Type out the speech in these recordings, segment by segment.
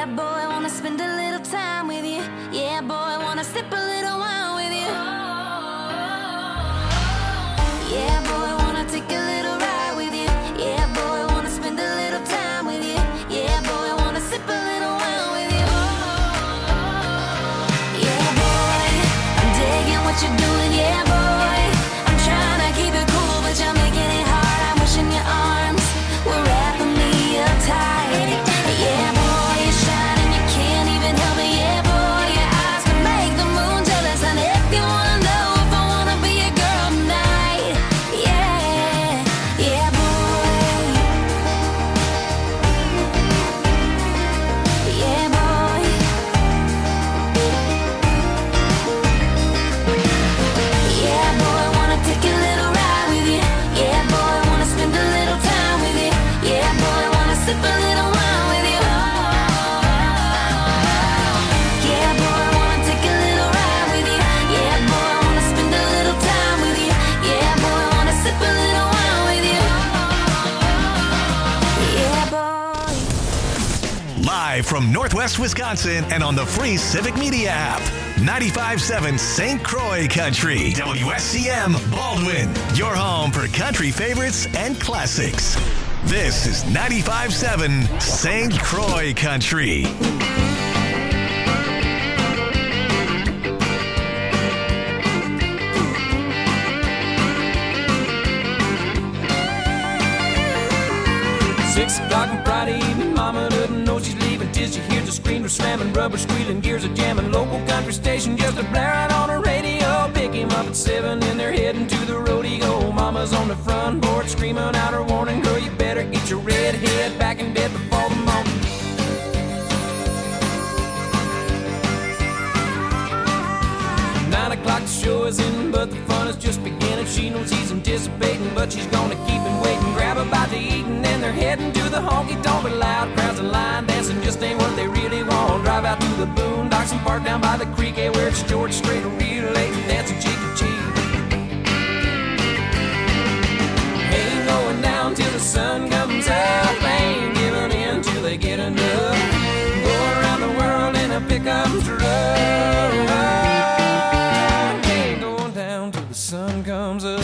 boy, I wanna spend a little time with you. Yeah, boy, I wanna sip a little wine with you. Yeah, boy, I wanna take a little ride with you. Yeah, boy, I wanna spend a little time with you. Yeah, boy, I wanna sip a little wine with you. Yeah, boy, I'm digging what you're doing. Yeah, boy, I'm trying to keep it cool, but you're making it hard. I'm wishing your arms were wrapping me up tight. Yeah, boy, you're shining, you can't even help it. Yeah, boy, your eyes can make the moon jealous. And if you wanna know if I wanna be your girl tonight, yeah, yeah, boy, yeah, boy, yeah, boy, I wanna take a little ride with you. Yeah, boy, I wanna spend a little time with you. Yeah, boy, I wanna sip a little wine with you. Yeah, boy, I wanna take a little ride with you. Yeah, boy, I wanna spend a little time with you. Yeah, boy, I wanna sip a little wine with you. Yeah, boy. Live from Northwest Wisconsin and on the free Civic Media app. 95.7 St. Croix Country. WSCM Baldwin. Your home for country favorites and classics. This is 95.7 St. Croix Country. Six o'clock on Friday evening, mama doesn't know she's leaving till she hears the screamer slamming, rubber squealing, gears a jamming, local country station just a blaring on her radio. Pick him up at 7 and they're heading to the rodeo. Mama's on the front porch screaming out her warning, girl, you better get your red head back in bed before the morning. O'clock, the show is in, but the fun is just beginning. She knows he's anticipating, but she's gonna keep him waiting. Grab a bite to eat, and then they're heading to the honky-tonk. But loud crowds and line dancing just ain't what they really want. Drive out to the boondocks and park down by the creek, hey, where it's George Strait, real late and dancing cheek to cheek. Ain't going down till the sun comes up, ain't giving in till they get enough. Go around the world in a pickup truck. Sun comes up.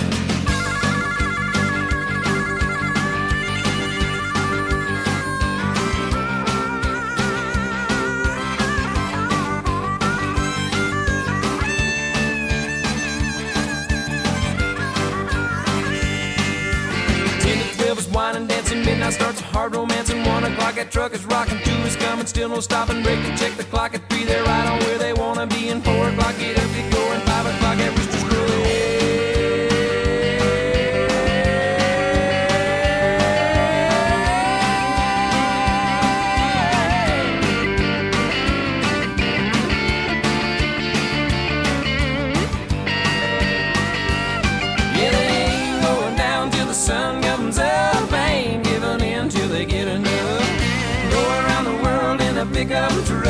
Wine dancing, midnight starts a hard romance, and 1 o'clock that truck is rocking, 2 is coming, still no stopping, break to check the clock at 3, they're right on where they wanna be, and 4 o'clock get up, get going, 5 o'clock that rooster's crowing. Yeah, they ain't going down till the sun comes up, ain't giving in till they get enough. Go around the world in a pickup truck.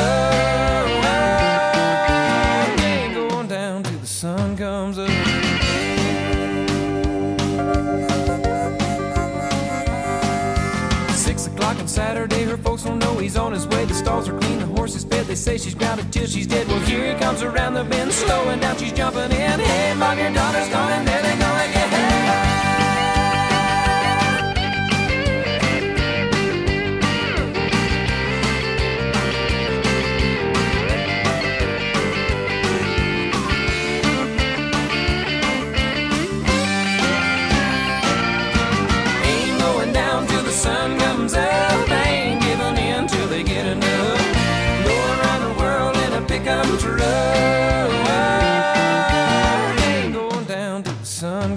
Ain't going down till the sun comes up. On Saturday, her folks don't know he's on his way. The stalls are clean, the horse is fed. They say she's grounded till she's dead. Well, here he comes around the bend, slowing down, she's jumping in. Hey, mom, your daughter's gone, and there they go again. Ain't going down till the sun comes up, ain't giving in till they get enough. Go around the world in a pickup truck. Ain't going down till the sun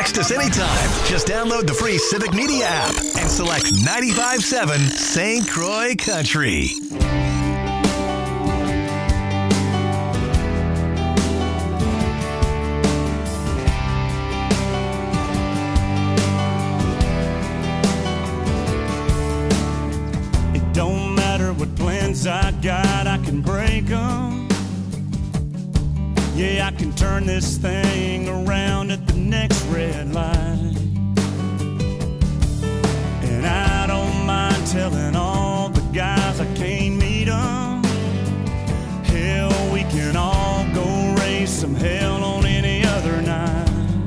text us anytime. Just download the free Civic Media app and select 95.7 St. Croix Country. It don't matter what plans I got, I can break them. Yeah, I can turn this thing around at the next red light. And I don't mind telling all the guys I can't meet them. Hell, we can all go raise some hell on any other night.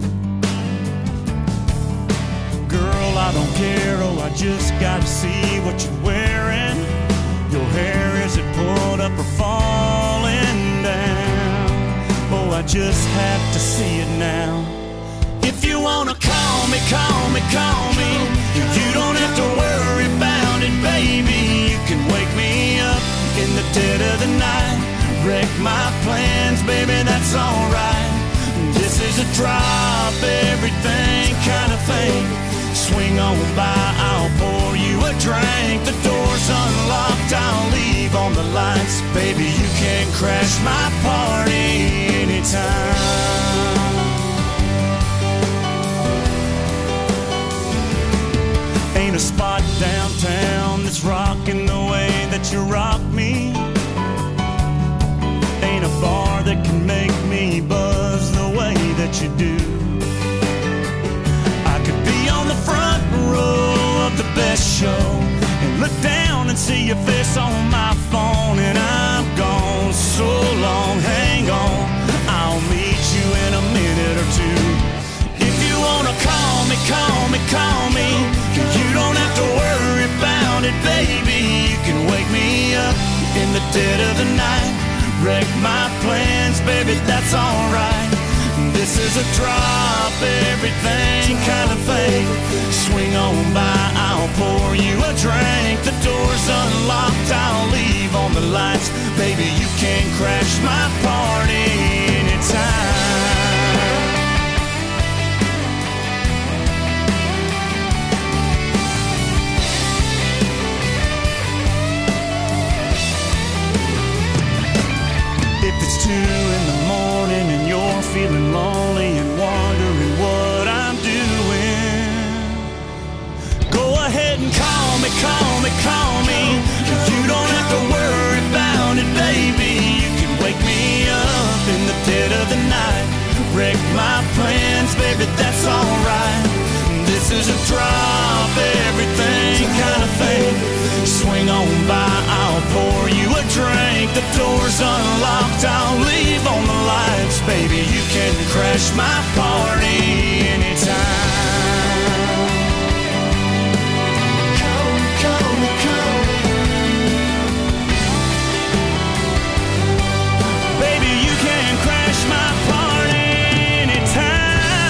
Girl, I don't care, oh, I just gotta see what you're wearing. Your hair, is it pulled up or falling down? Oh, I just have to see it now. If you wanna call me, call me, call me. You don't have to worry about it, baby. You can wake me up in the dead of the night. Wreck my plans, baby, that's alright. This is a drop everything kind of thing. Swing on by, I'll pour you a drink. The door's unlocked, I'll leave on the lights. Baby, you can crash my party anytime. Ain't a spot downtown that's rocking the way that you rock me. Ain't a bar that can make me buzz the way that you do. On the front row of the best show and look down and see your face on my phone, and I'm gone so long, hang on, I'll meet you in a minute or two. If you wanna call me, call me, call me. You don't have to worry about it, baby. You can wake me up in the dead of the night. Wreck my plans, baby, that's alright. This is a drop everything kind of thing. Swing on by, I'll pour you a drink. The door's unlocked, I'll leave on the lights. Baby, you can crash my party anytime. If it's 2 in the morning and you're feeling lonely and wondering what I'm doing, go ahead and call me, call me, call me. You don't have to worry about it, baby. You can wake me up in the dead of the night. Wreck my plans, baby, that's alright. This is a drop everything kind of thing. Swing on by, I'll pour you a drink. The door's unlocked, I'll leave on the lights. Baby, you can crash my party anytime. Call me, call me, call me. Baby, you can crash my party anytime.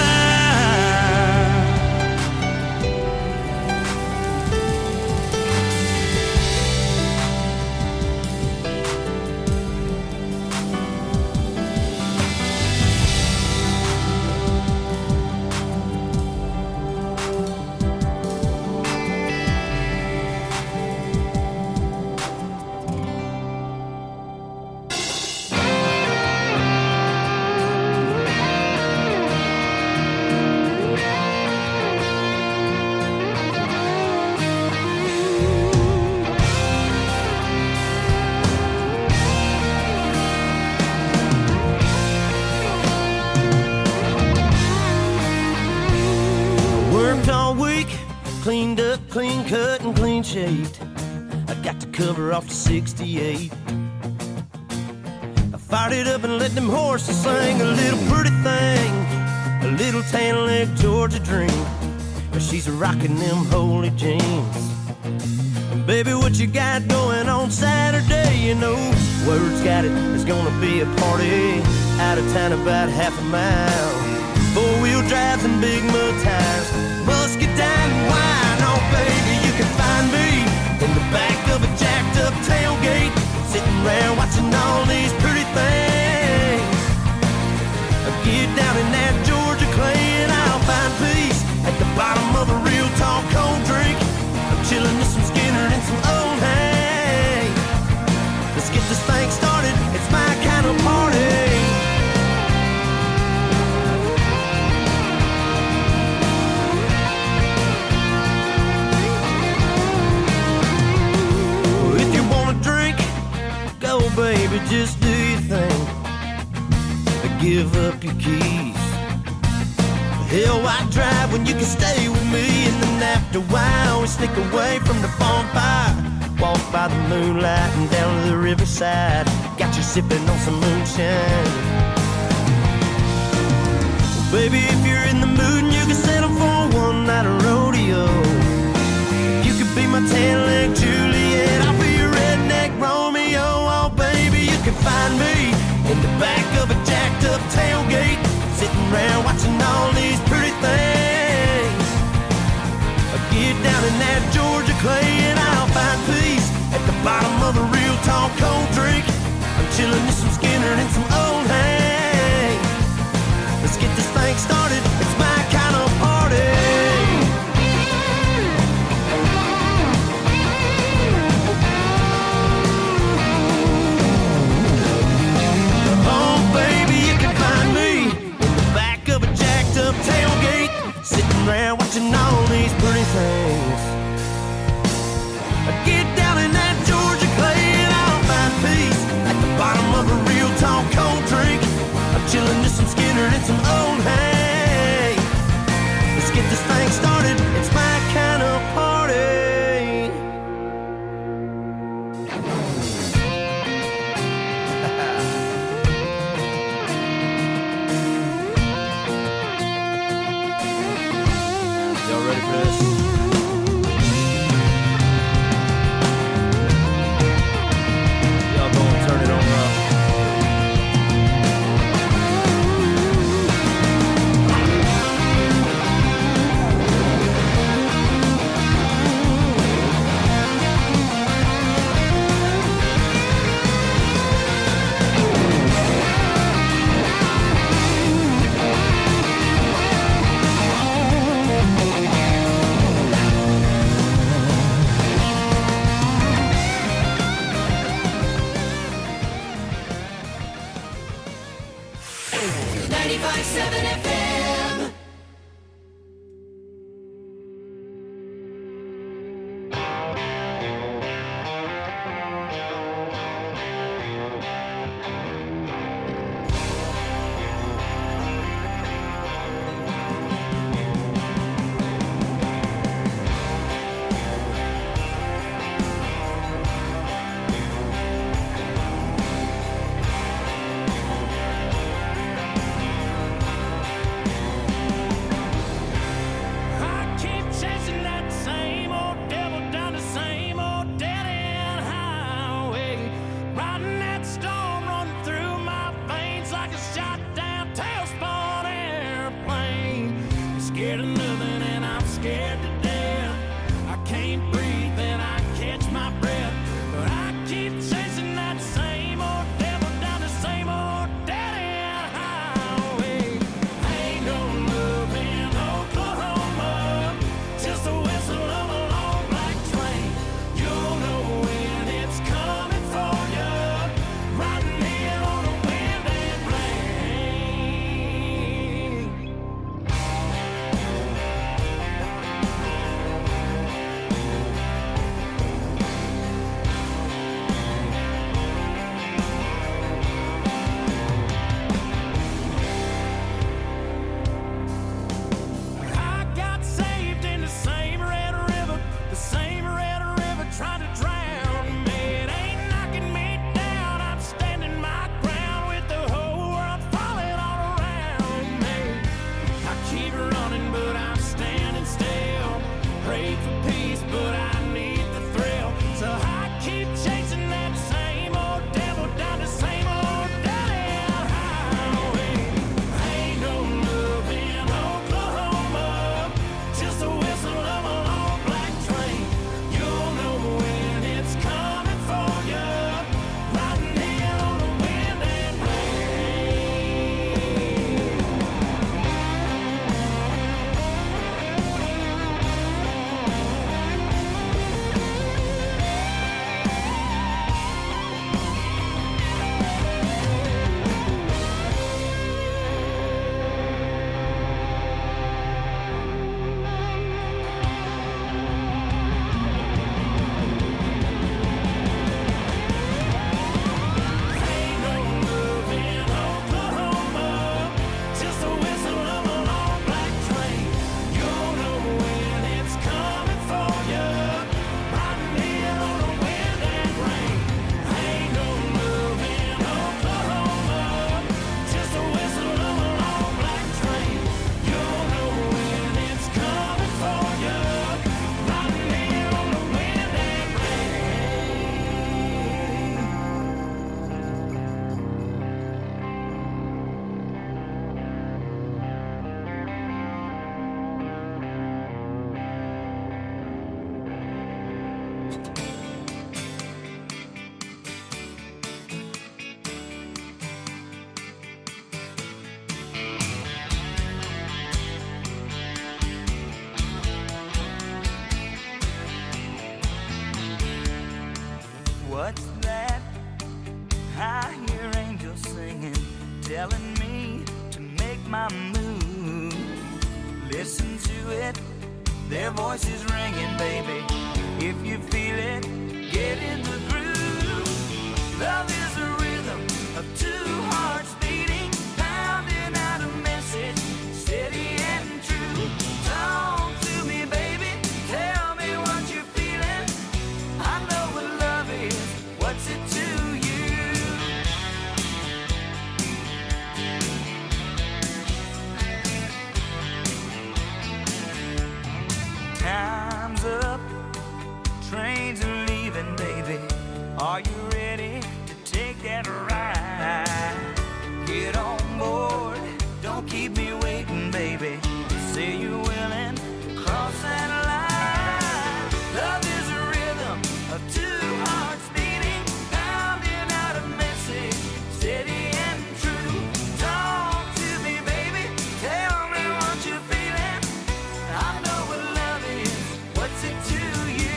Cleaned up, clean cut, and clean shaved. I got the cover off the 68. I fired it up and let them horses sing a little pretty thing, a little tan leg Georgia dream. But she's rocking them holy jeans. And baby, what you got going on Saturday? You know, word's got it, it's gonna be a party out of town about half a mile. 4-wheel drives and big mud tires, muscadine and wine. Oh baby, you can find me in the back of a jacked up tailgate, sitting around watching all these pretty things. Get down in that Georgia clay and I'll find baby, just do your thing. Give up your keys. Hell, why drive when you can stay with me? And then after a while, we sneak away from the bonfire. Walk by the moonlight and down to the riverside. Got you sipping on some moonshine. Well, baby, if you're in the mood and you can settle for one night of rodeo, you could be my tan-leg Juliet. I'll be your redneck Romeo. Oh, baby, you can find me in the back of a jacked-up tailgate, sitting around watching all these pretty things. I get down in that Georgia clay and I'll find peace at the bottom of a real tall cold drink. I'm chilling with some Skinner and some old Hank. Let's get this thing started, it's my kind of party. Tailgate, sitting around watching all these pretty things. I get down in that Georgia What's that? I hear angels singing, telling me to make my move. Listen to it, their voices ringing, baby. If you feel it, get in the groove. Love is a rhythm of two hearts beating, pounding out a message, steady and true. Talk to me, baby, tell me what you're feeling. I know what love is, what's it to you? Time's up, trains are leaving, baby. Are you ready to take that ride? Get on board, don't keep me waiting, baby. Say you're willing to cross that line. Love is a rhythm of two hearts beating, pounding out a message, steady and true. Talk to me, baby, tell me what you're feeling. I know what love is, what's it to you?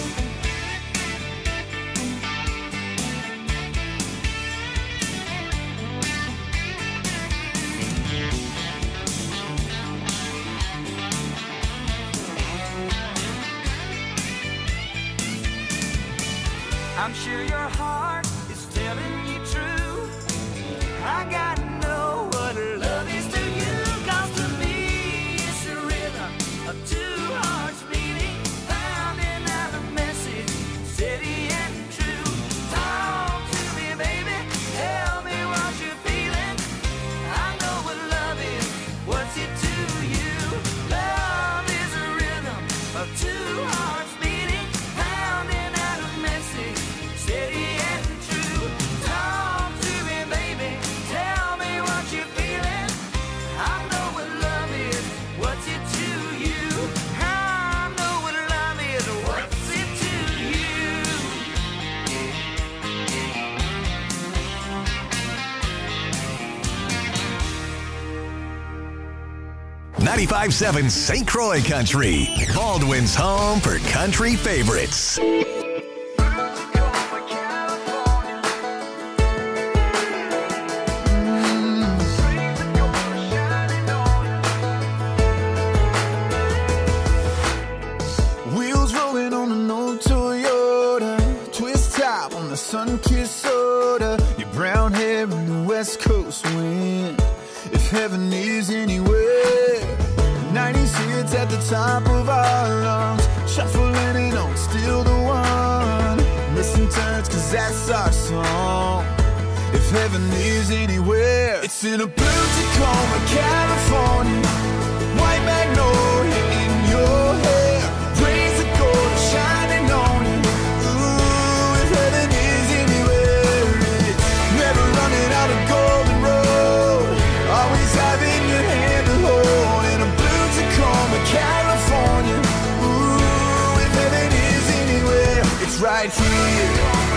I'm sure your heart is telling you true. I gotta know what love is to you. 'Cause to me, it's a rhythm of two hearts beating, pounding out a message, steady and true. Talk to me, baby, tell me what you're feeling. I know what love is, what's it to you? Love is a rhythm of two hearts beating, pounding out a message, steady and true. Talk to me, baby, tell me what you're feeling. I know what love is, what's it to you? I know what love is, what's it to you? 95.7 St. Croix Country, Baldwin's home for country favorites. Wheels rolling on an old Toyota, twist top on the sun-kissed soda, your brown hair in the West Coast wind. If heaven is anywhere, 90s hits at the top of our lungs, shuffling it on, still the one. Missing turns, 'cause that's our song. If heaven is anywhere, it's in a blue Tacoma, California, white magnolia in your hair, rays of gold shining on you. Ooh, if heaven is anywhere, it's never running out of golden road, always having your hand to hold in a blue Tacoma, California. Ooh, if heaven is anywhere, it's right here.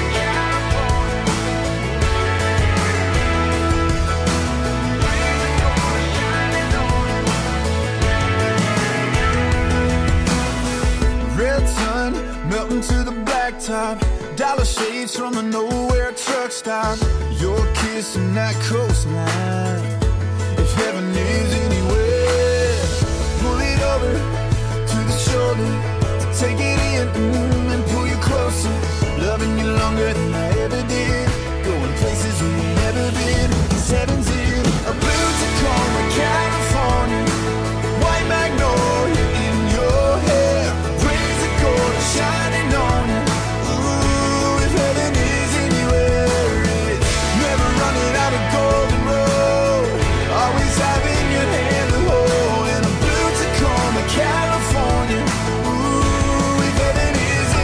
Red sun melting to the blacktop, dollar shades from a nowhere truck stop, your kiss and that coastline. If heaven is anywhere, pull it over to the shoulder, take it in and pull you closer, loving you longer than I ever did, going places we've never been. 'Cause heaven's in a blue Tacoma, California, white magnolia in your hair, rays of gold shining on you. Ooh, if heaven is anywhere, it's never running out of golden road, always having your hand to hold in a blue Tacoma, California. Ooh, if heaven is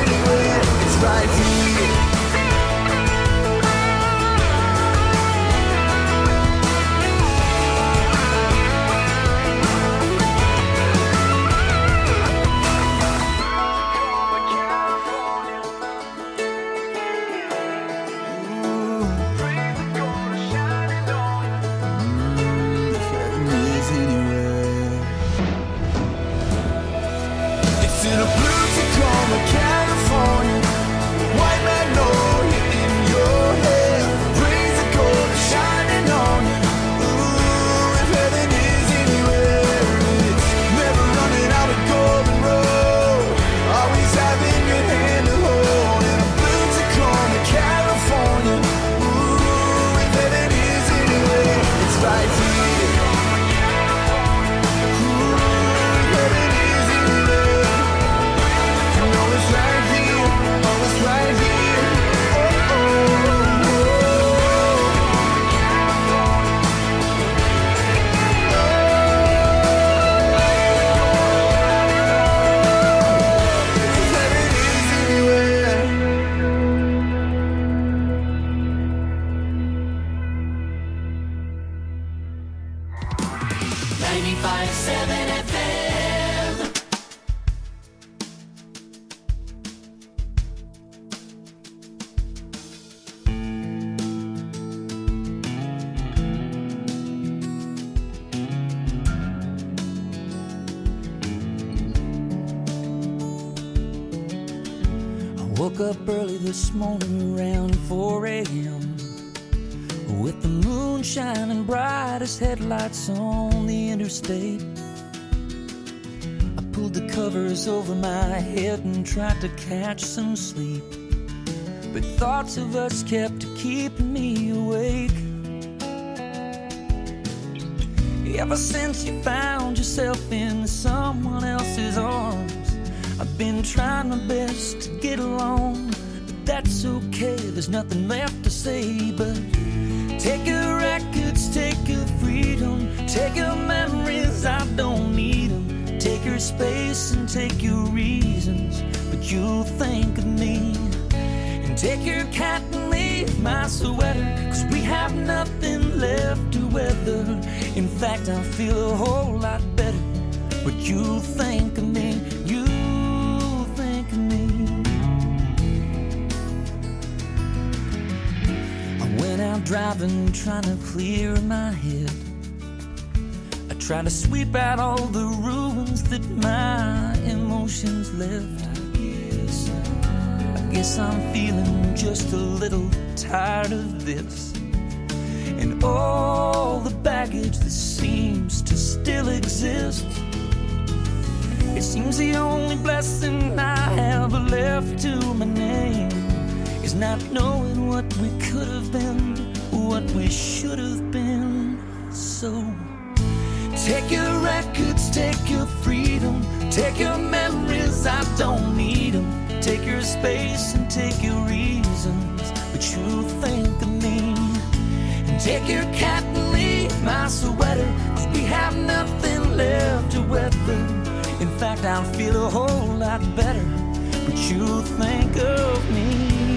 Woke up early this morning around 4 a.m. with the moon shining bright as headlights on the interstate. I pulled the covers over my head and tried to catch some sleep, but thoughts of us kept keeping me awake. Ever since you found yourself in someone else's arms, I've been trying my best to get along, but that's okay, there's nothing left to say but take your records, take your freedom, take your memories, I don't need them. Take your space and take your reasons, but you'll think of me. And take your cat and leave my sweater, 'cause we have nothing left to weather. In fact, I feel a whole lot better, but you'll think of me, you'll think of me. I went out driving, trying to clear my head. I tried to sweep out all the ruins that my emotions left. I guess I'm feeling just a little tired of this, and all the baggage that seems to still exist. It seems the only blessing I have left to my name is not knowing what we could have been, what we should have been. So take your records, take your freedom, take your memories, I don't need them. Take your space and take your reasons, but you'll think of me. And take your cat and leave my sweater, 'cause we have nothing left to weather. In fact, I'll feel a whole lot better, but you'll think of me.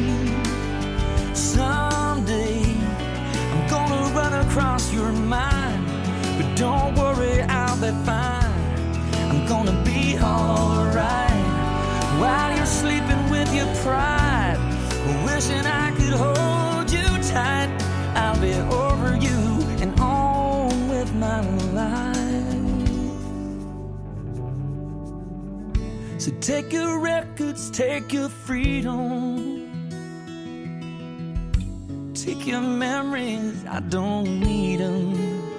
Someday I'm gonna run across your mind, but don't worry, I'll be fine. I'm gonna be alright while you're sleeping with your pride, wishing I could hold you tight. I'll be over you and on with my life. So take your records, take your freedom, take your memories, I don't need them.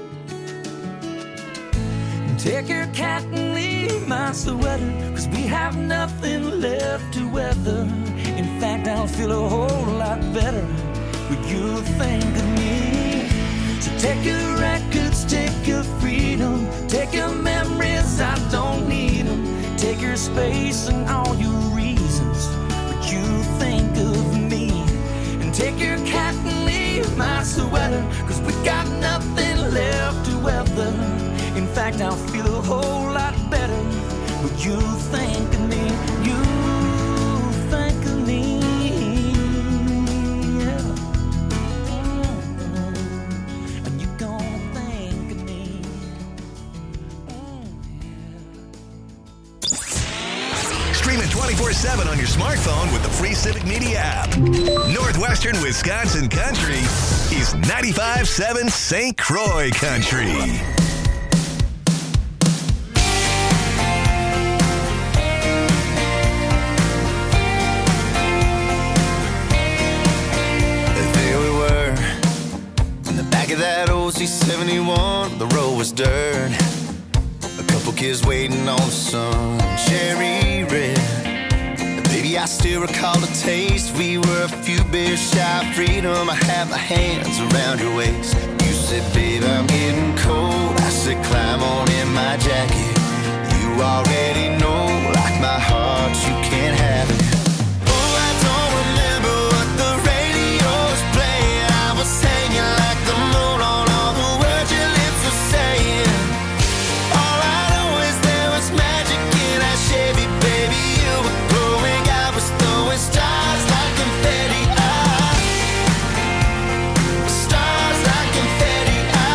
Take your cat and leave my sweater, 'cause we have nothing left to weather. In fact, I'll feel a whole lot better when you think of me. So take your records, take your freedom, take your memories, I don't need them. Take your space and all your reasons, but you think of me. And take your cat and leave my sweater, 'cause we got nothing left to weather. In fact, I'll feel a whole lot better, but you think of me, you think of me, yeah. And you're gonna think of me, yeah. Stream it 24/7 on your smartphone with the free Civic Media app. Northwestern Wisconsin Country is 95.7 St. Croix Country. That old C71, the road was dirt. A couple kids waiting on the sun, cherry red. Baby, I still recall the taste. We were a few beers shy of freedom. I had my hands around your waist. You said, babe, I'm getting cold. I said, climb on in my jacket. You already know, like my heart, you can't have it. Oh, I don't remember what the radio was playing. I was hanging like the moon on all the words your lips were saying. All I know is there was magic in that Chevy, baby. You were glowing, I was throwing stars like confetti. Stars like confetti.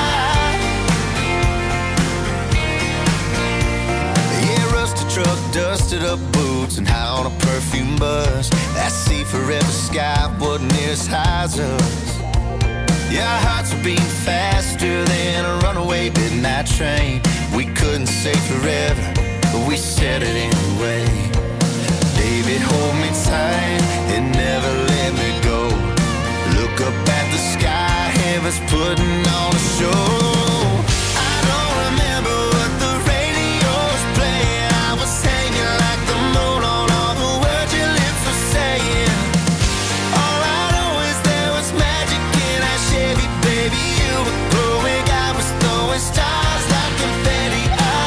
Yeah, rusted truck, dusted up boots, and high on a perfume bus. That sea forever sky wasn't near as high as us. Yeah, our hearts were beating faster than a runaway midnight train. We couldn't say forever, but we said it anyway. Day baby, hold me tight and never let me go. Look up at the sky, heaven's putting on a show. I don't remember what the radio's playing. I was hanging like the moon on all the words your lips were saying. All I know is there was magic in our Chevy, baby. You were glowing, I was throwing stars like confetti.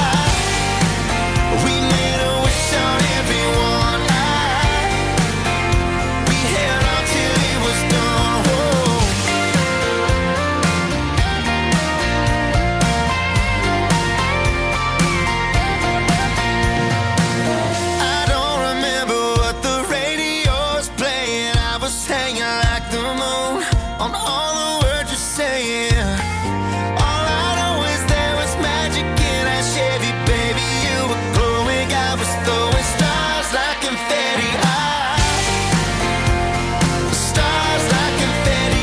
We made a wish on everyone. We held on till it was done. Whoa. I don't remember what the radio's playing. I was hanging like the moon on all the words you're saying. All I know is there was magic in our Chevy, baby. You were glowing, I was throwing stars like confetti. Stars like confetti.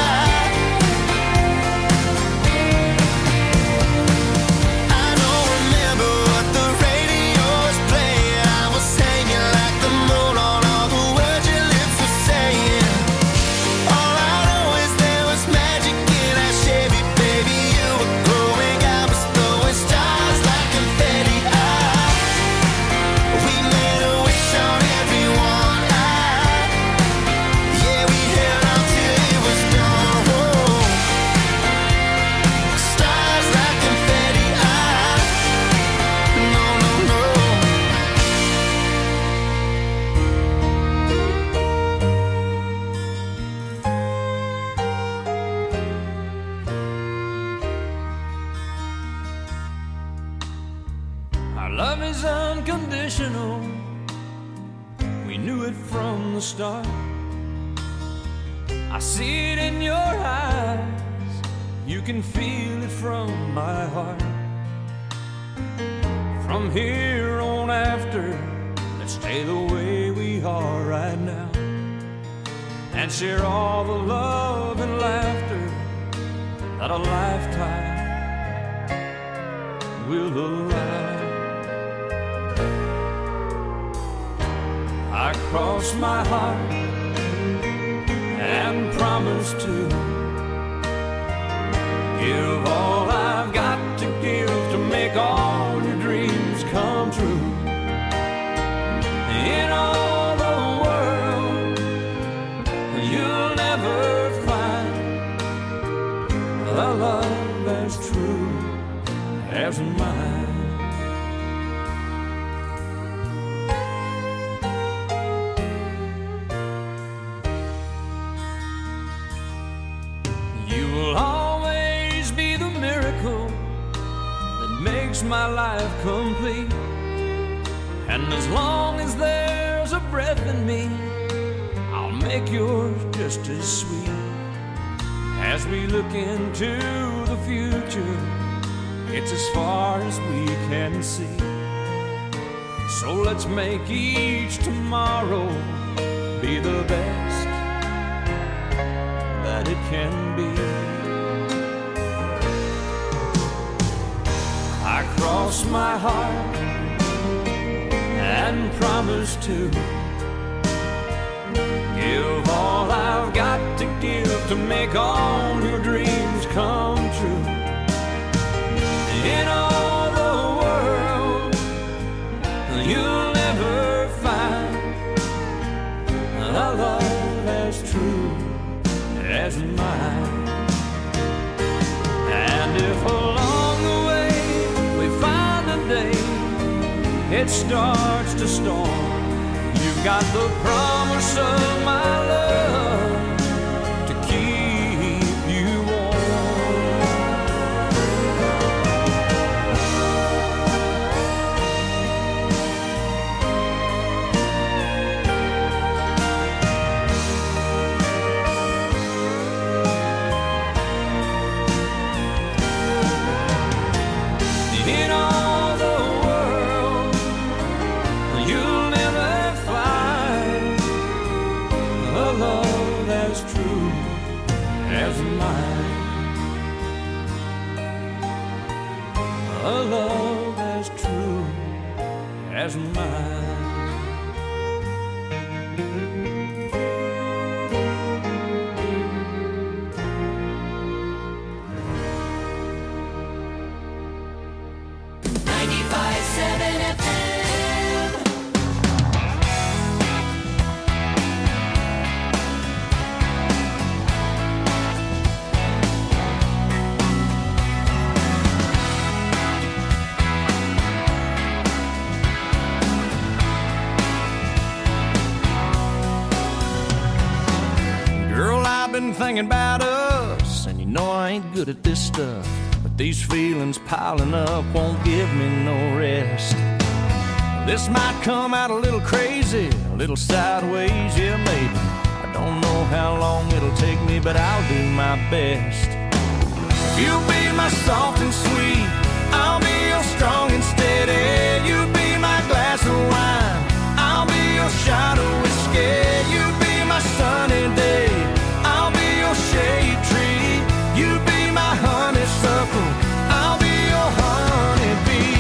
I don't remember what the radio's playing. I was hanging like the moon on all the words your lips were saying. All I know is there was magic in our Chevy, baby. You were glowing, I was throwing stars like confetti. We made a wish on everyone. Yeah, we held on till it was done. Whoa. Stars like confetti. No, no, no. Our love is unconditional. We knew it from the start. I see it in your eyes. You can feel it from my heart. From here on after, let's stay the way we are right now and share all the love and laughter that a lifetime will allow. I cross my heart and promise to give all I've got to give to make all your dreams come true. In all the world, you'll never find a love as true as mine. You will always be the miracle that makes my life complete. And as long as there's a breath in me, I'll make yours just as sweet. As we look into the future, it's as far as we can see. So let's make each tomorrow be the best that it can be. I cross my heart and promise to give all I've got to give to make all your dreams come true. In all the world, you'll never find a love as true as mine. And if along the way we find a day it starts to storm, you've got the promise of my love to keep you warm. In all the world, you'll never find a love as true as mine. A love as true as mine. been thinking about us, and you know I ain't good at this stuff, but these feelings piling up won't give me no rest. This might come out a little crazy, a little sideways, yeah maybe. I don't know how long it'll take me, but I'll do my best. If you'll be my soft and sweet, I'll be your strong and steady. You be my glass of wine, I'll be your shot of whiskey. You be my sunny day, I'll be your shade tree. You be my honeysuckle, I'll be your honeybee.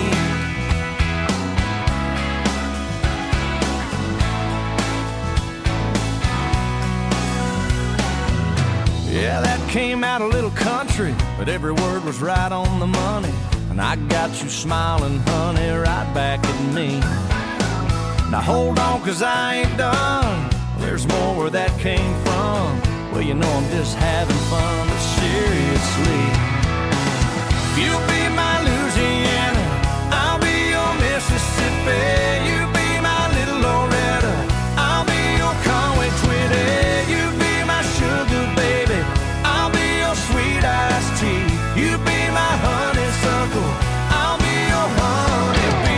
Yeah, that came out a little country, but every word was right on the money. And I got you smiling, honey, right back at me. Now hold on, 'cause I ain't done. There's more where that came from. Well, you know I'm just having fun, but seriously. If you'll be my Louisiana, I'll be your Mississippi. You be my little Loretta, I'll be your Conway Twitty. You be my sugar baby, I'll be your sweet iced tea. You be my honeysuckle, I'll be your honeybee.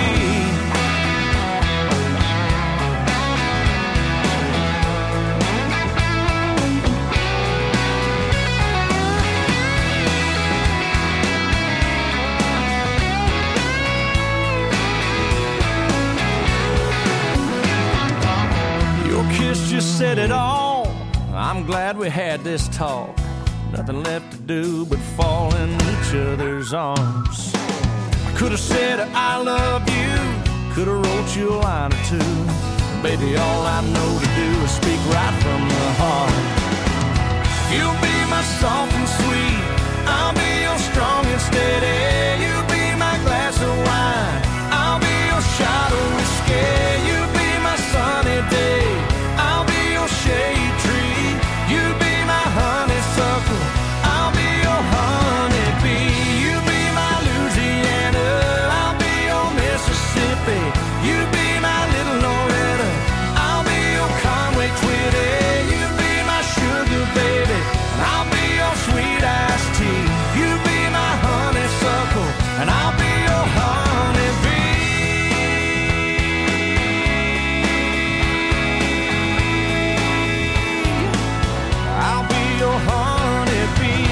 Your kiss just said it all. I'm glad we had this talk. Nothing left to do but fall in each other's arms. I could have said I love you, could have wrote you a line or two. Baby, all I know to do is speak right from the heart. You'll be my soft and sweet, I'll be your strong and steady. You be my glass of wine, I'll be your shot of whiskey. You be my sunny day, I'll be your shade tree. You be my honeysuckle, I'll be your honeybee. You be my Louisiana, I'll be your Mississippi. You be my little Loretta, I'll be your Conway Twitty. You be my sugar baby, and I'll be your sweet iced tea. You be my honeysuckle, and I'll be your honeybee. I'll be your honeybee.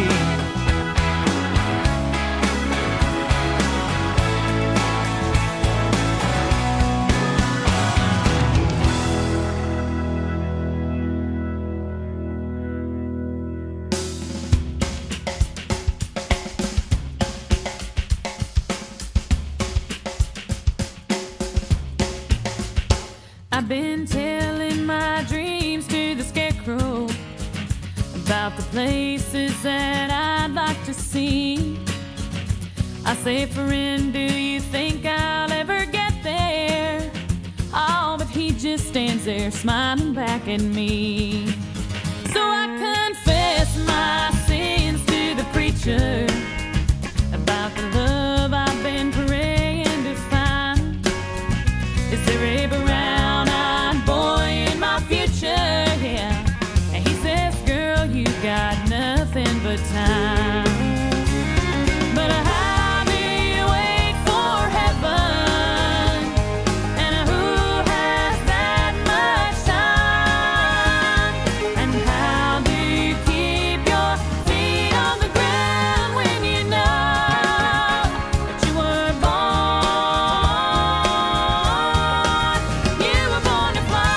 I've been telling my dreams to the scarecrow about the places that I'd like to see. I say, friend, do you think I'll ever get there? Oh, but he just stands there smiling back at me. So I confess my sins to the preacher about the love I've been praying to find. Is there a brown-eyed boy in my future? Yeah. And he says, girl, you got nothing but time. But how do you wait for heaven? And who has that much time? And how do you keep your feet on the ground when you know that you were born? You were born to fly.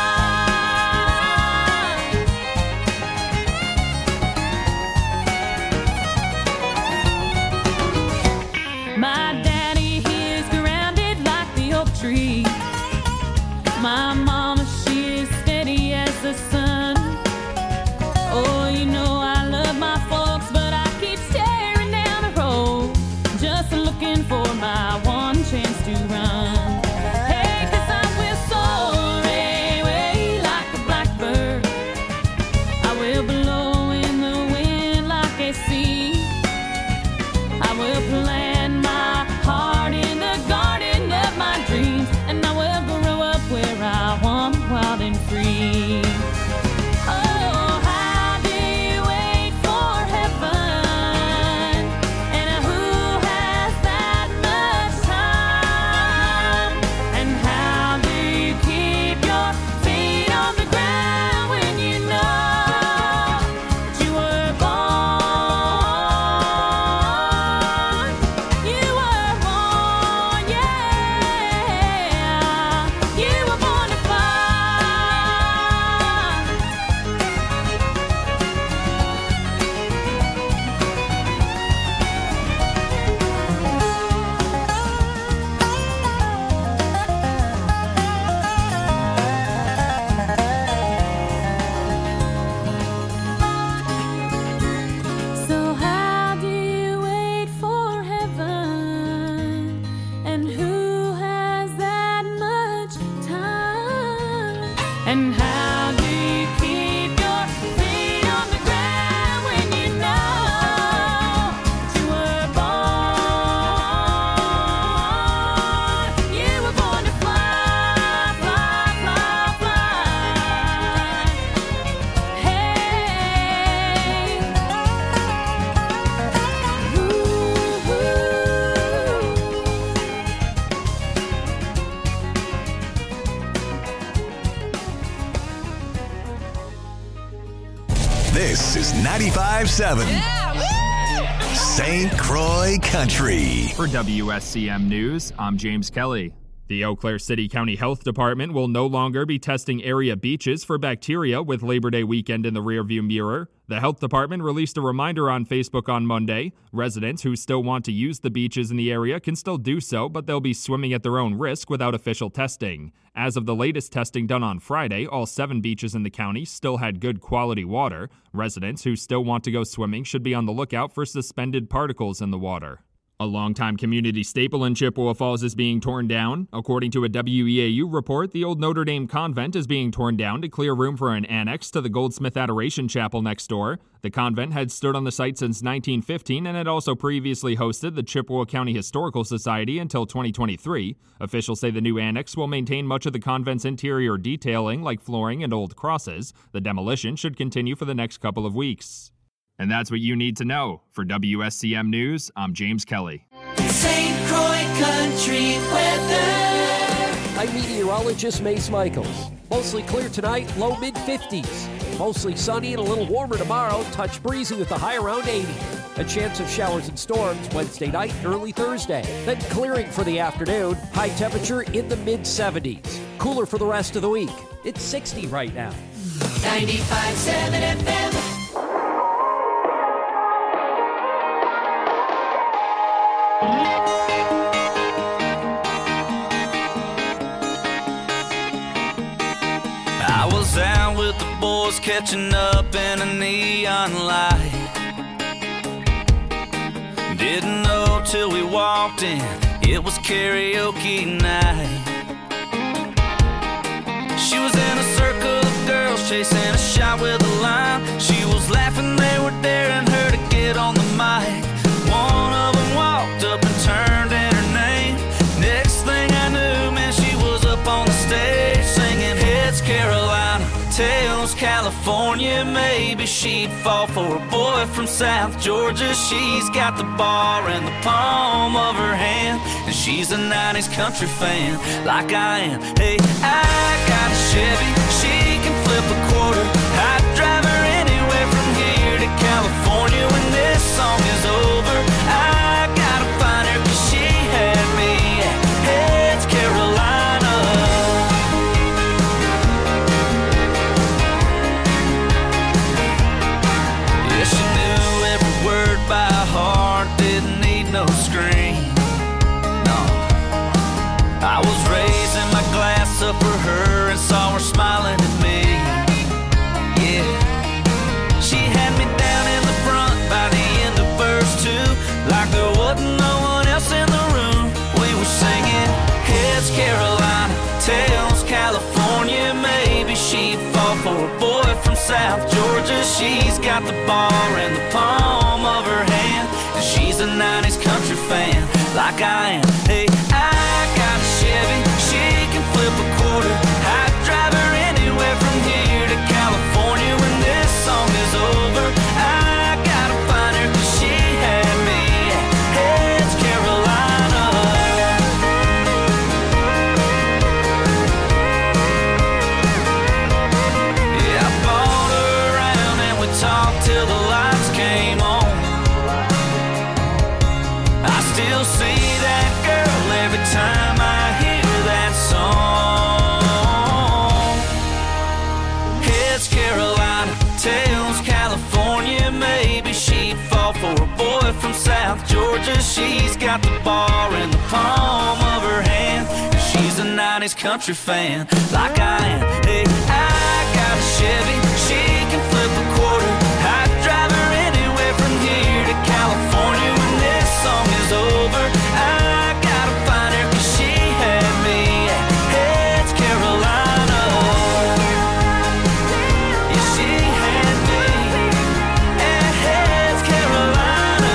My daddy, he is grounded like the oak tree. My mama, she is steady as the sun. Oh, you know I love my folks, but I keep staring down the road, just looking for my one chance to run. Hey, 'cause I will soar away like a blackbird. I will blow in the wind like a sea. I will plant my heart in the garden of my dreams, and I will grow up where I want, wild and free. This is 95.7 St. Croix Country. For WSCM News, I'm James Kelly. The Eau Claire City County Health Department will no longer be testing area beaches for bacteria with Labor Day weekend in the rearview mirror. The health department released a reminder on Facebook on Monday. Residents who still want to use the beaches in the area can still do so, but they'll be swimming at their own risk without official testing. As of the latest testing done on Friday, all 7 beaches in the county still had good quality water. Residents who still want to go swimming should be on the lookout for suspended particles in the water. A longtime community staple in Chippewa Falls is being torn down. According to a WEAU report, the old Notre Dame convent is being torn down to clear room for an annex to the Goldsmith Adoration Chapel next door. The convent had stood on the site since 1915 and had also previously hosted the Chippewa County Historical Society until 2023. Officials say the new annex will maintain much of the convent's interior detailing like flooring and old crosses. The demolition should continue for the next couple of weeks. And that's what you need to know. For WSCM News, I'm James Kelly. St. Croix Country weather. I'm meteorologist Mace Michaels. Mostly clear tonight, low mid-50s. Mostly sunny and a little warmer tomorrow, touch breezy with a high around 80. A chance of showers and storms Wednesday night and early Thursday. Then clearing for the afternoon, high temperature in the mid-70s. Cooler for the rest of the week. It's 60 right now. 95.7 FM. I was out with the boys catching up in a neon light. Didn't know till we walked in, it was karaoke night. She was in a circle of girls chasing a shot with a line. She was laughing, they were daring her to get on the mic. One of them walked up and turned in her name. Next thing I knew, man, she was up on the stage singing Heads Carolina, Tails California. Maybe she'd fall for a boy from South Georgia. She's got the bar in the palm of her hand, and she's a 90s country fan like I am. Hey, I got a Chevy, she can flip a quarter. I'd drive her anywhere from here to California. When this song is over, I gotta find her, 'cause she had me at Heads Carolina. Yeah, she knew every word by heart, didn't need no screen. No, I was raising my glass up for her and saw her smiling at me. Yeah, she had me down in the front by the end of verse 2, like there wasn't no one else in the room. We were singing Heads Carolina, Tails California. Maybe she'd fall for a boy from South Georgia. She's got the bar in the palm of her hand, and she's a 90s country fan like I am. Hey, I got a Chevy, she can flip a quarter. I'd drive her anywhere from here to California. When this song is over, I gotta find her, 'cause she had me at Heads Carolina. Yeah, I bought her around and we talked till the lights came on. I still see that girl every time I hear that song. Heads Carolina, Tails California. Maybe she'd fall for a boy from South Georgia. She's got the bar in the palm of her hand, and she's a 90s country fan like I am. Hey, I got a Chevy, she can flip a quarter. I'd drive her anywhere from here to California. When this song is over, I gotta find her, 'cause she had me at Heads Carolina. Yeah, she had me at Heads Carolina.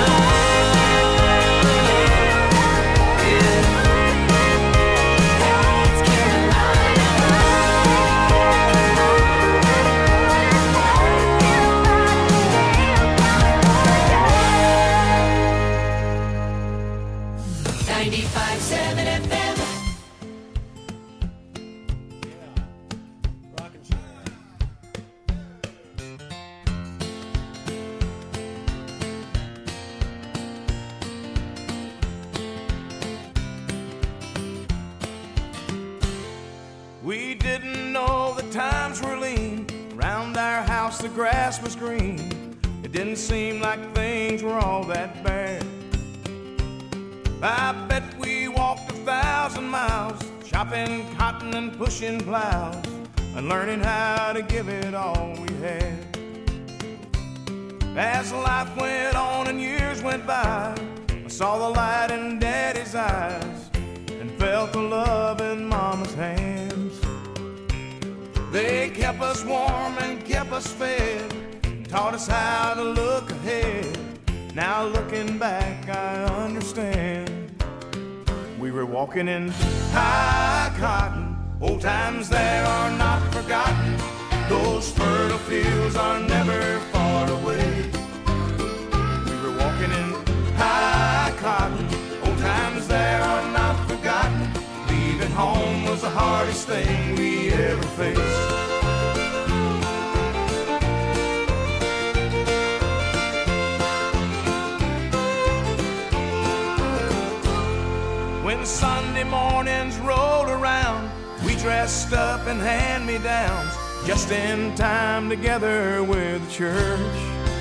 Yeah. Heads Carolina. around our house the grass was green. It didn't seem like things were all that bad. I bet we walked 1,000 miles, chopping cotton and pushing plows, and learning how to give it all we had. As life went on and years went by, I saw the light in Daddy's eyes and felt the love in Mama's hands. They kept us warm and kept us fed, taught us how to look ahead. Now looking back, I understand. We were walking in high cotton, old times there are not forgotten. Those fertile fields are never far away. We were walking in high cotton, old times there are not forgotten. Leaving home was the hardest thing we ever faced. When Sunday mornings rolled around, we dressed up in hand-me-downs, just in time together with the church.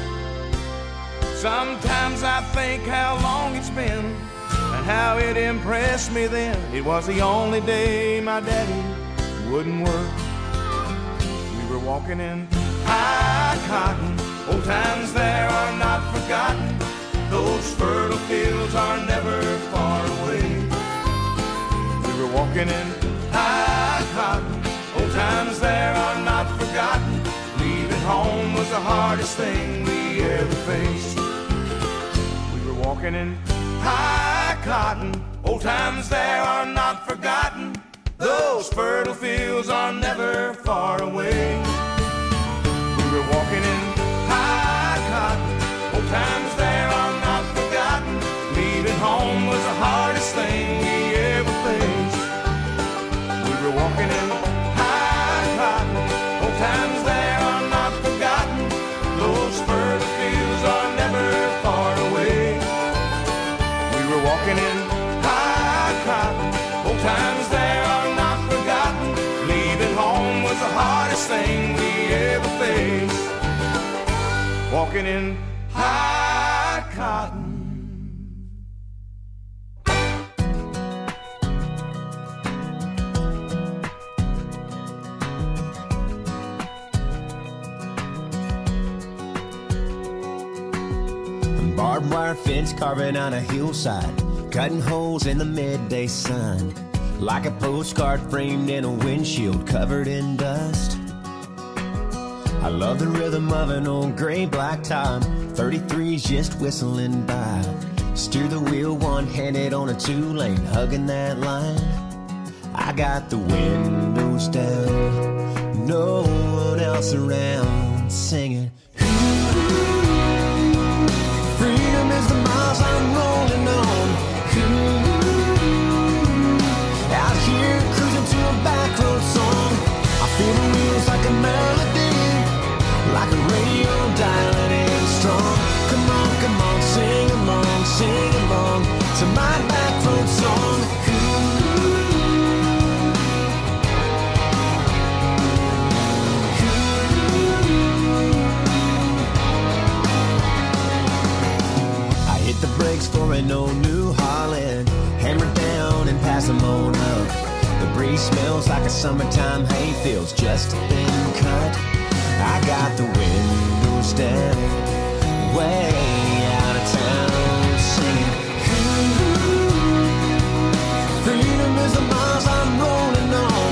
Sometimes I think how long it's been and how it impressed me then. It was the only day my daddy wouldn't work. We were walking in high cotton, old times there are not forgotten. Those fertile fields are never far away. We were walking in high cotton, old times there are not forgotten. Leaving home was the hardest thing we ever faced. We were walking in high cotton, old times there are not forgotten. Those fertile fields are never far away. We were walking in high cotton, old times there are not forgotten. Leaving home was the hardest thing we ever faced. We were walking in high cotton, old times there are not forgotten. Those fertile fields are never far away. We were walking in high cotton, old times there are not forgotten. Leaving home was the hardest thing we ever faced. Walking in high cotton. Barbed wire fence carving on a hillside, cutting holes in the midday sun, like a postcard framed in a windshield covered in dust. I love the rhythm of an old gray black top, 33's just whistling by. Steer the wheel one-handed on a two-lane, hugging that line. I got the windows down, no one else around, singing. Freedom is the miles I'm rolling on. Out here cruising to a back road song. I feel the wheels like a melody, like a radio dialing in strong. Come on, sing along to my back road song. I hit the brakes for an old New Holland, hammer down and pass them on up. The breeze smells like a summertime hayfield's just been cut. I got the windows down, way out of town, singing. Freedom is the miles I'm rolling on.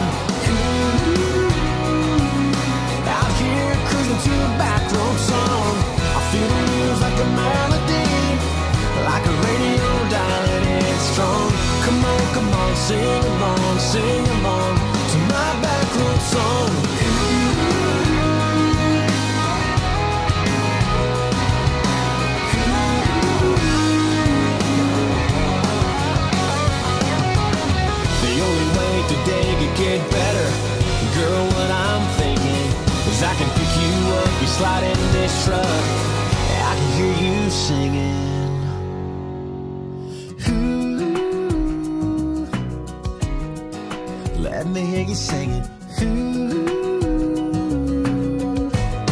Out here cruising to a back road song. I feel the wheels like a melody, like a radio dialing in strong. Come on, sing along to my back road song. Today could get better. Girl, what I'm thinking is I can pick you up, you slide in this truck, I can hear you singing. Ooh, let me hear you singing. Ooh,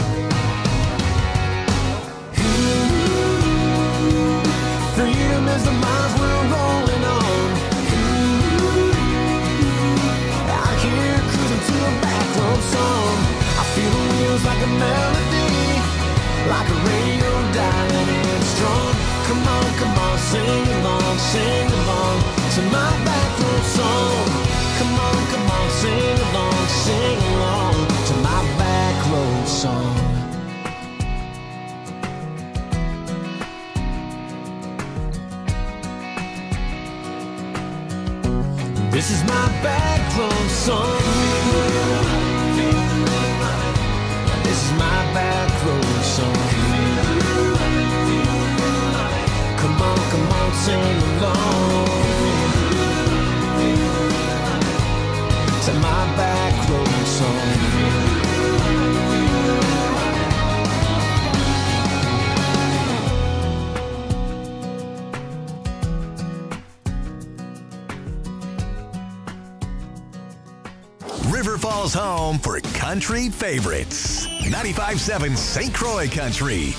a melody, like a radio dial and it's strong. Come on, sing along to my back road song. Come on, sing along to my back road song. This is my back road song. This is my back road song. Come on, sing along to my back road song. River Falls home for country favorites. 95.7 St. Croix Country.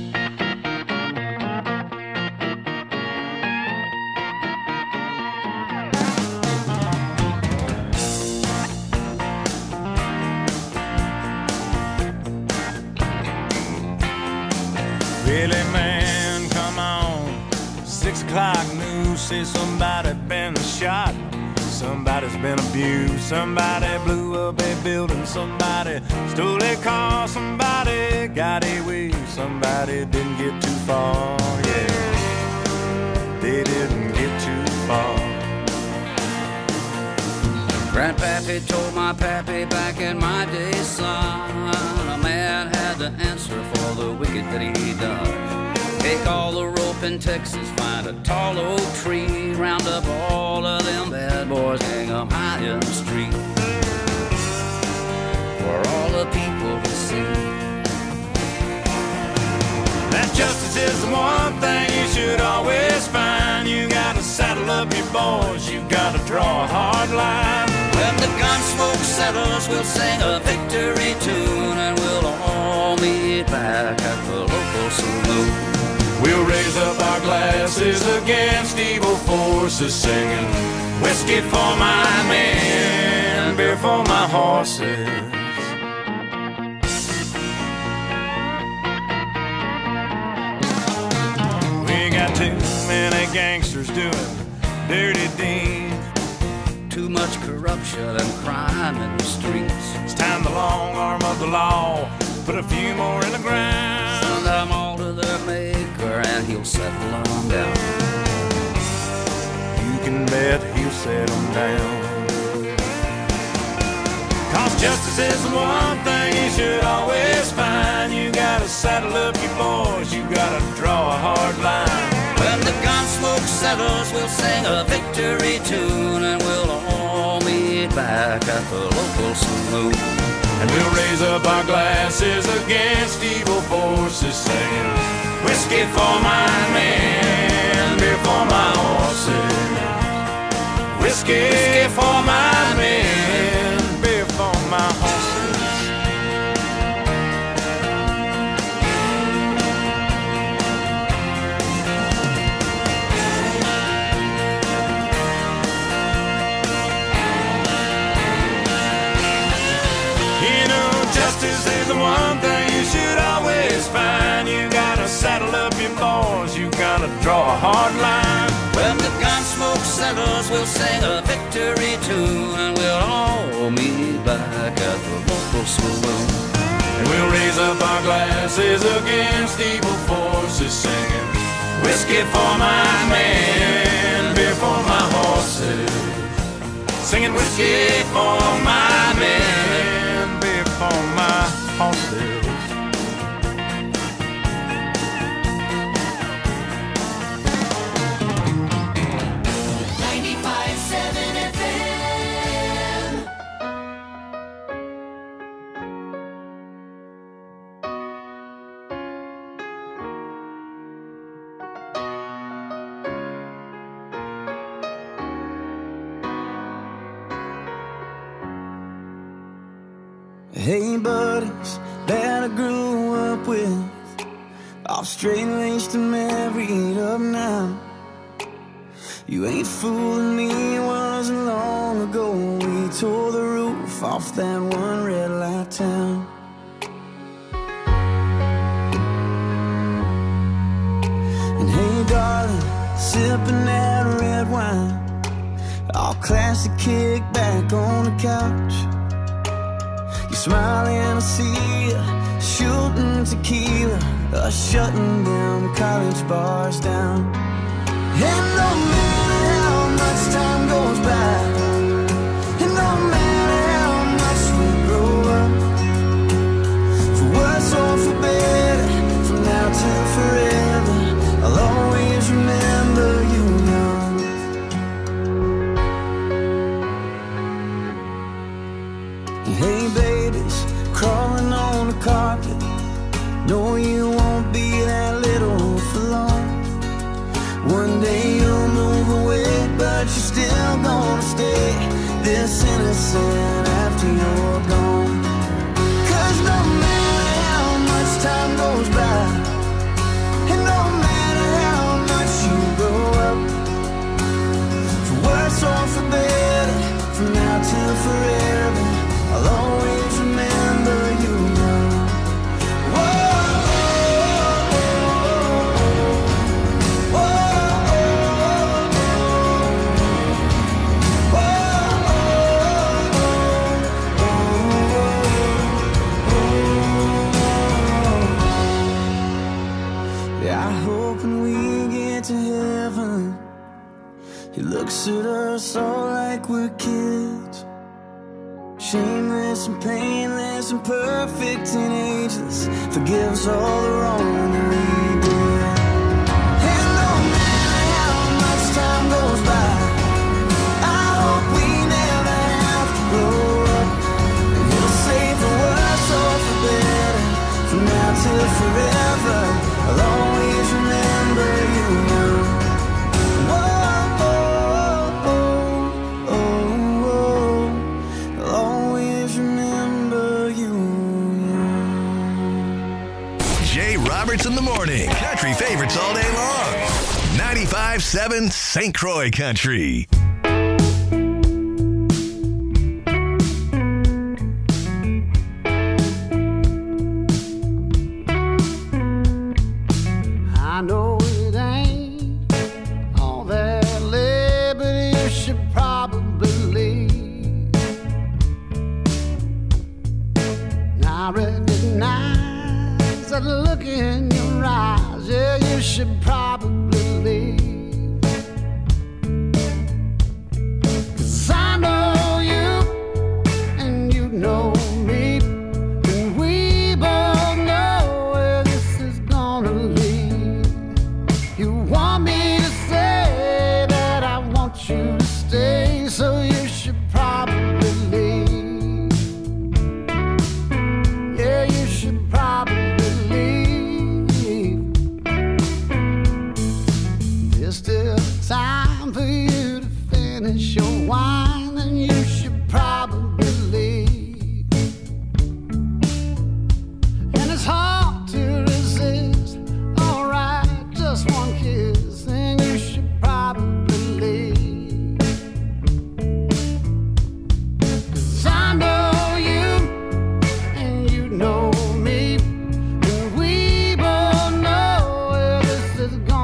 Really, man, come on. 6 o'clock news says somebody been shot. Somebody's been abused. Somebody blew up a building. Somebody stole a car. Somebody got away. Somebody didn't get too far. Yeah, they didn't get too far. Grandpappy told my pappy back in my day, son, a man had to answer for the wicked that he done. Take all the rope in Texas, find a tall oak tree, round up all of them bad boys, hang them high in the street for all the people to see. That justice is the one thing you should always find. You gotta saddle up your boys, you gotta draw a hard line. When the gun smoke settles, we'll sing a victory tune, and we'll all meet back at the local saloon. We'll raise up our glasses against evil forces, singing whiskey for my men, beer for my horses. We got too many gangsters doing dirty deeds. Too much corruption and crime in the streets. It's time the long arm of the law put a few more in the ground. Send them all to their maker and he'll settle them down. You can bet he'll settle down. 'Cause justice is the one thing you should always find. You gotta saddle up your boys, you gotta draw a hard line. When the gun smoke settles, we'll sing a victory tune, and we'll all meet back at the local saloon. And we'll raise up our glasses against evil forces, singing whiskey for my men, beer for my horses. Whiskey for my men, beer for my horses. Justice is the one thing you should always find. You gotta saddle up your boys, you gotta draw a hard line. When the gun smoke settles, we'll sing a victory tune, and we'll all meet back at the local saloon. And we'll raise up our glasses against evil forces, singing whiskey for my men, beer for my horses. Singing whiskey for my men, beer for my horses. Hey buddies that I grew up with, all straight-laced and married up now. You ain't fooling me, it wasn't long ago we tore the roof off that one red light town. as you kick back on the couch. You're smiling, I see you, shooting tequila, shutting them college bars down. And no matter how much time goes by, and no matter how much we grow up, for worse or for better, from now till forever, I'll always remember you young. Hey babies, crawling on the carpet, no you won't be that little for long. One day you'll move away, but you're still gonna stay this innocent after you're gone. 'Cause no matter how much time goes by, and no matter how much you grow up, for worse or for better, from now till forever, I'll always remember you young. He looks at us all like we're kids, shameless and painless and perfect and ageless, forgives all the wrong that we did. And no matter how much time goes by, I hope we never have to grow up. And he'll say for worse or for better, from now till forever, I'll always remember you young. Roberts in the morning. Country favorites all day long. 95.7 St. Croix Country. I know it ain't all that lit, but you should probably leave. I recognize that look in your eyes, yeah, you should probably